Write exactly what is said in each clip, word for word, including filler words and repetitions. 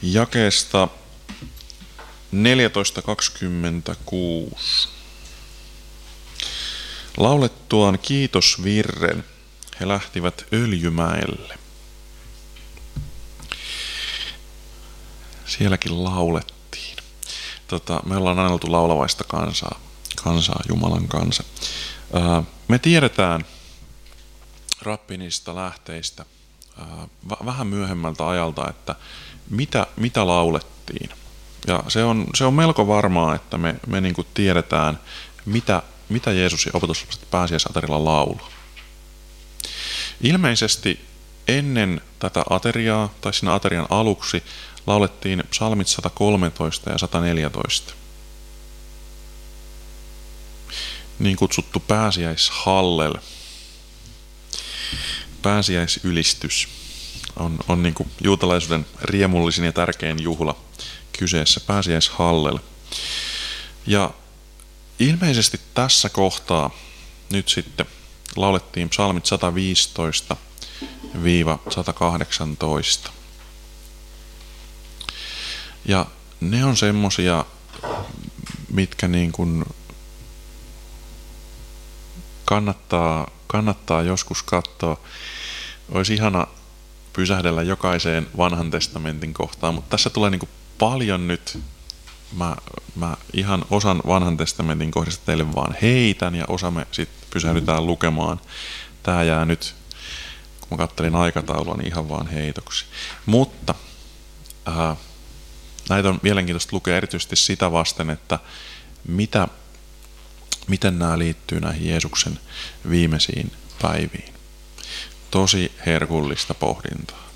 jakeesta neljätoista kaksikymmentäkuusi. Laulettuaan kiitosvirren he lähtivät Öljymäelle. Sielläkin laulettiin. Tota, me ollaan aina oltu laulavaista kansaa, kansaa, Jumalan kansa. Ää, me tiedetään rabbinista lähteistä ää, vähän myöhemmältä ajalta, että mitä, mitä laulettiin. Ja se on, se on melko varmaa, että me, me niin kuin tiedetään, mitä, mitä Jeesus ja opetuslapset pääsiäisaterialla lauloi. Ilmeisesti ennen tätä ateriaa, tai siinä aterian aluksi, laulettiin psalmit sata kolmetoista ja sata neljätoista. Niin kutsuttu pääsiäishallel, pääsiäisylistys, on, on niin kuin juutalaisuuden riemullisin ja tärkein juhla kyseessä, pääsiäishallel. Ja ilmeisesti tässä kohtaa nyt sitten laulettiin psalmit sata viisitoista sata kahdeksantoista. Ja ne on semmosia, mitkä niin kuin kannattaa, kannattaa joskus katsoa. Olisi ihana pysähdellä jokaiseen vanhan testamentin kohtaan, mutta tässä tulee niin kuin paljon nyt. Mä, mä ihan osan vanhan testamentin kohdista teille vaan heitän ja osa me sitten pysähdytään lukemaan. Tää jää nyt, kun mä kattelin aikataulua, niin ihan vaan heitoksi. Mutta ää, näitä on mielenkiintoista lukea erityisesti sitä vasten, että mitä, miten nämä liittyy näihin Jeesuksen viimeisiin päiviin. Tosi herkullista pohdintaa.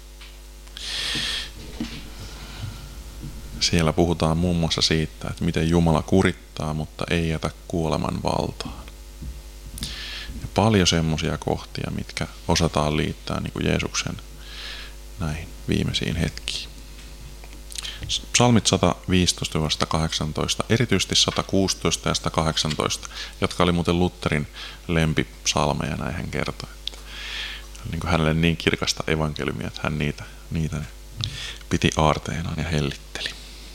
Siellä puhutaan muun muassa siitä, että miten Jumala kurittaa, mutta ei jätä kuoleman valtaan. Ja paljon semmoisia kohtia, mitkä osataan liittää niin kuin Jeesuksen näihin viimeisiin hetkiin. Psalmit sata viisitoista sata kahdeksantoista, erityisesti sata kuusitoista ja sata kahdeksantoista, jotka oli muuten Lutherin lempipsalmeja, näin hän kertoi. Että niin kuin hänelle niin kirkasta evankeliumia, että hän niitä, niitä piti aarteenaan ja hellitteli.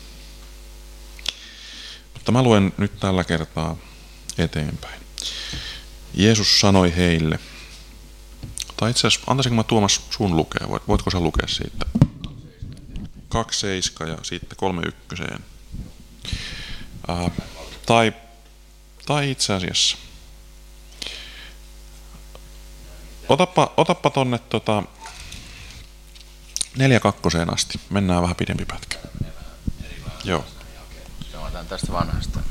Mutta mä luen nyt tällä kertaa eteenpäin. Jeesus sanoi heille, tai itse asiassa, antaisinko mä Tuomas sun lukea, voitko sä lukea siitä? Kaksi seiska ja sitten kolme ykköseen. Ää, tai, tai itse asiassa. Otappa, otappa tonne tota, neljä kakkoseen asti. Mennään vähän pidempi pätkä. Joo. Otan tästä vanhasta.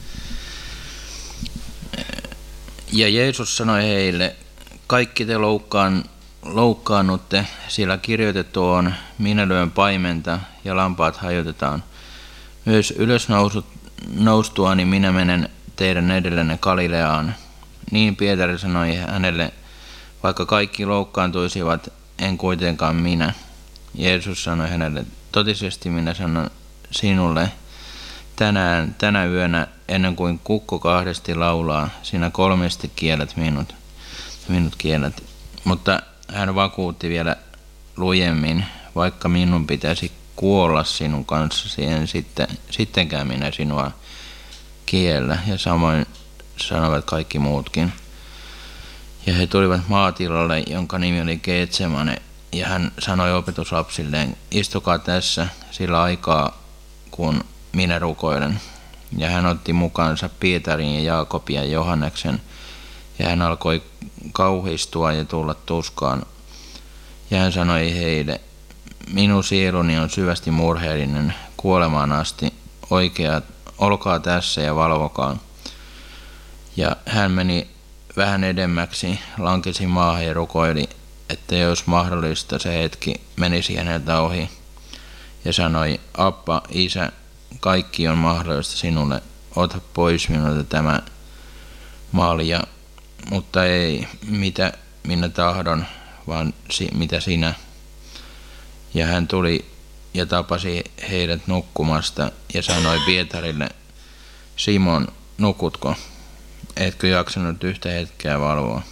Ja Jeesus sanoi heille, kaikki te loukkaan, loukkaannutte, sillä kirjoitettu on, minä lyön paimenta ja lampaat hajotetaan. Myös ylös noustuani minä menen teidän edellenne Galileaan. Niin Pietari sanoi hänelle, vaikka kaikki loukkaantuisivat, en kuitenkaan minä. Jeesus sanoi hänelle, totisesti minä sanon sinulle, tänään, tänä yönä, ennen kuin kukko kahdesti laulaa, sinä kolmesti kiellet minut, minut kiellet. Mutta hän vakuutti vielä lujemmin, vaikka minun pitäisi kuolla sinun kanssasi, en sitten, sittenkään minä sinua kiellä. Ja samoin sanovat kaikki muutkin. Ja he tulivat maatilalle, jonka nimi oli Getsemane, ja hän sanoi opetuslapsilleen, istukaa tässä sillä aikaa, kun minä rukoilen. Ja hän otti mukaansa Pietarin ja Jaakobin ja Johanneksen, ja hän alkoi kauhistua ja tulla tuskaan. Ja hän sanoi heille, minun sieluni on syvästi murheellinen kuolemaan asti, oikea, olkaa tässä ja valvokaa. Ja hän meni vähän edemmäksi, lankesi maahan ja rukoili, että jos mahdollista se hetki menisi häneltä ohi. Ja sanoi, Appa, Isä, kaikki on mahdollista sinulle, ota pois minulta tämä maalia, mutta ei mitä minä tahdon, vaan si, mitä sinä. Ja hän tuli ja tapasi heidät nukkumasta ja sanoi Pietarille, Simon, nukutko? Etkö jaksanut yhtä hetkeä valvoa?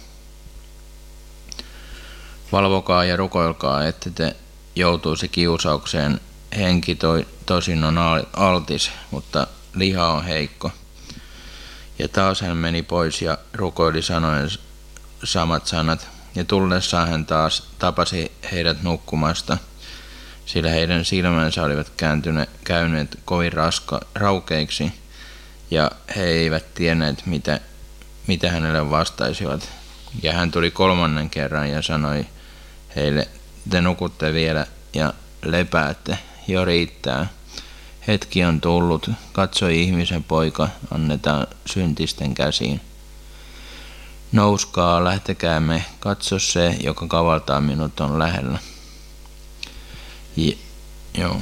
Valvokaa ja rukoilkaa, ette te joutuisi kiusaukseen. henki toi, tosin on altis, mutta liha on heikko. Ja taas hän meni pois ja rukoili sanoen samat sanat. Ja tullessaan hän taas tapasi heidät nukkumasta, sillä heidän silmänsä olivat kääntyneet, käyneet kovin raska, raukeiksi, ja he eivät tienneet, mitä, mitä hänelle vastaisivat. Ja hän tuli kolmannen kerran ja sanoi heille, te nukutte vielä ja lepäätte, jo riittää. Hetki on tullut, katsoi ihmisen poika, annetaan syntisten käsiin. Nouskaa, lähtekäämme, katso se, joka kavaltaa minut on lähellä. Je, joo.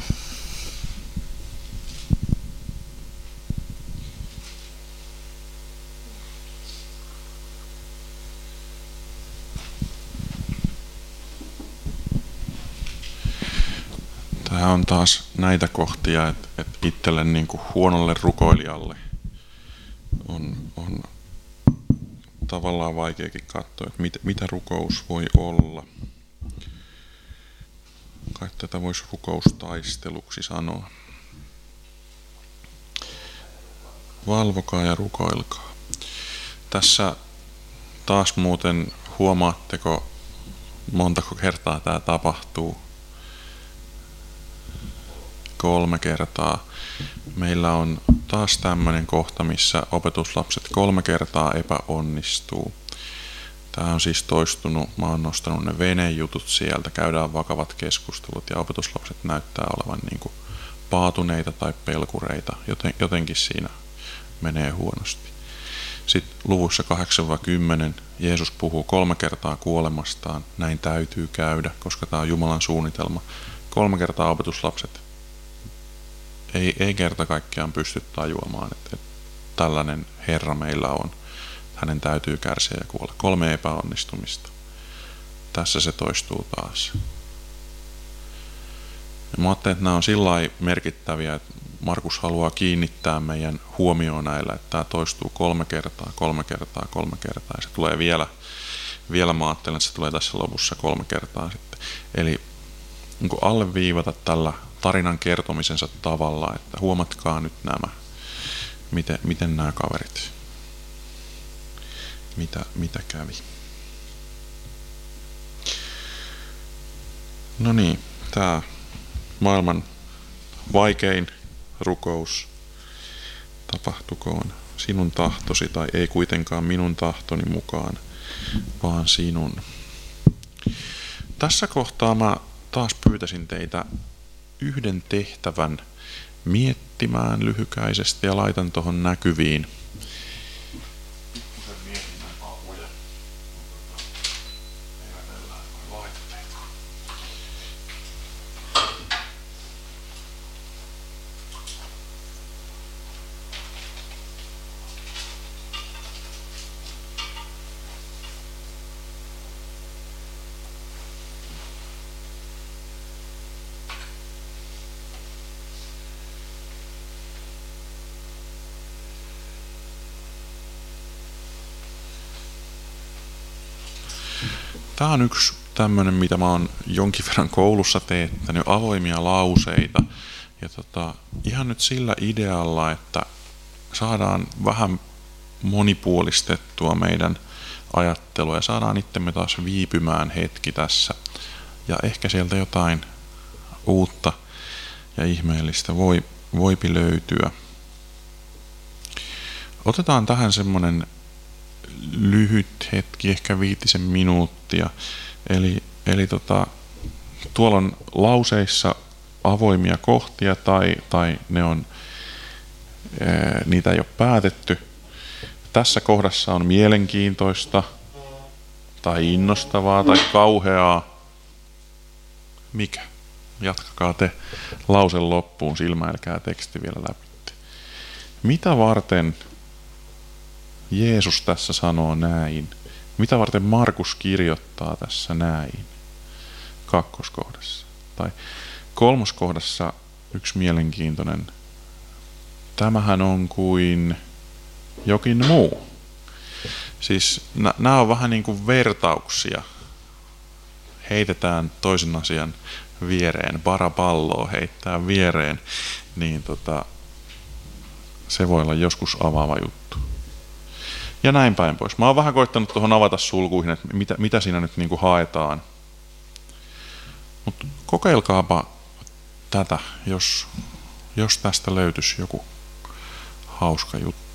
Tämä on taas näitä kohtia, että, että itselle niin kuin huonolle rukoilijalle on, on tavallaan vaikeakin katsoa, että mit, mitä rukous voi olla. Kai tätä voisi rukoustaisteluksi sanoa. Valvokaa ja rukoilkaa. Tässä taas muuten huomaatteko, montako kertaa tämä tapahtuu? Kolme kertaa. Meillä on taas tämmöinen kohta, missä opetuslapset kolme kertaa epäonnistuu. Tämä on siis toistunut, mä oon nostanut ne venejutut sieltä, käydään vakavat keskustelut ja opetuslapset näyttää olevan niin kuin paatuneita tai pelkureita, joten, jotenkin siinä menee huonosti. Sitten luvussa kahdeksan kymmenen Jeesus puhuu kolme kertaa kuolemastaan, näin täytyy käydä, koska tämä on Jumalan suunnitelma. Kolme kertaa opetuslapset ei, ei kerta kaikkiaan pysty tajuamaan, että, että tällainen Herra meillä on. Hänen täytyy kärsiä ja kuolla. Kolme epäonnistumista. Tässä se toistuu taas. Ja mä ajattelen, että nämä on sillä lailla merkittäviä, että Markus haluaa kiinnittää meidän huomioon näillä, että tämä toistuu kolme kertaa, kolme kertaa, kolme kertaa. Ja se tulee vielä, vielä mä ajattelen, että se tulee tässä lopussa kolme kertaa sitten. Eli niin kuin alleviivata tällä tarinan kertomisensa tavalla, että huomatkaa nyt nämä, miten, miten nämä kaverit, mitä, mitä kävi. No niin, tämä maailman vaikein rukous, tapahtukoon sinun tahtosi tai ei kuitenkaan minun tahtoni mukaan, vaan sinun. Tässä kohtaa mä taas pyytäisin teitä yhden tehtävän miettimään lyhykäisesti ja laitan tuohon näkyviin. Tämä on yksi tämmöinen, mitä mä oon jonkin verran koulussa teettänyt, avoimia lauseita. Ja tota, ihan nyt sillä idealla, että saadaan vähän monipuolistettua meidän ajattelua ja saadaan itsemme taas viipymään hetki tässä. Ja ehkä sieltä jotain uutta ja ihmeellistä voi, voipi löytyä. Otetaan tähän semmoinen lyhyt hetki, ehkä viitisen minuuttia. Eli, eli tota, tuolla on lauseissa avoimia kohtia tai, tai ne on, ää, niitä ei ole päätetty. Tässä kohdassa on mielenkiintoista tai innostavaa tai kauheaa. Mikä? Jatkakaa te lausen loppuun, silmäilkää teksti vielä läpi. Mitä varten Jeesus tässä sanoo näin? Mitä varten Markus kirjoittaa tässä näin? Kakkoskohdassa. Tai kolmoskohdassa yksi mielenkiintoinen. Tämähän on kuin jokin muu. Siis nämä on vähän niin kuin vertauksia. Heitetään toisen asian viereen, barapalloa heittää viereen, niin tota, se voi olla joskus avaava juttu. Ja näin päin pois. Mä oon vähän koittanut tuohon avata sulkuihin, että mitä, mitä siinä nyt niinku haetaan. Mutta kokeilkaapa tätä, jos, jos tästä löytyisi joku hauska juttu.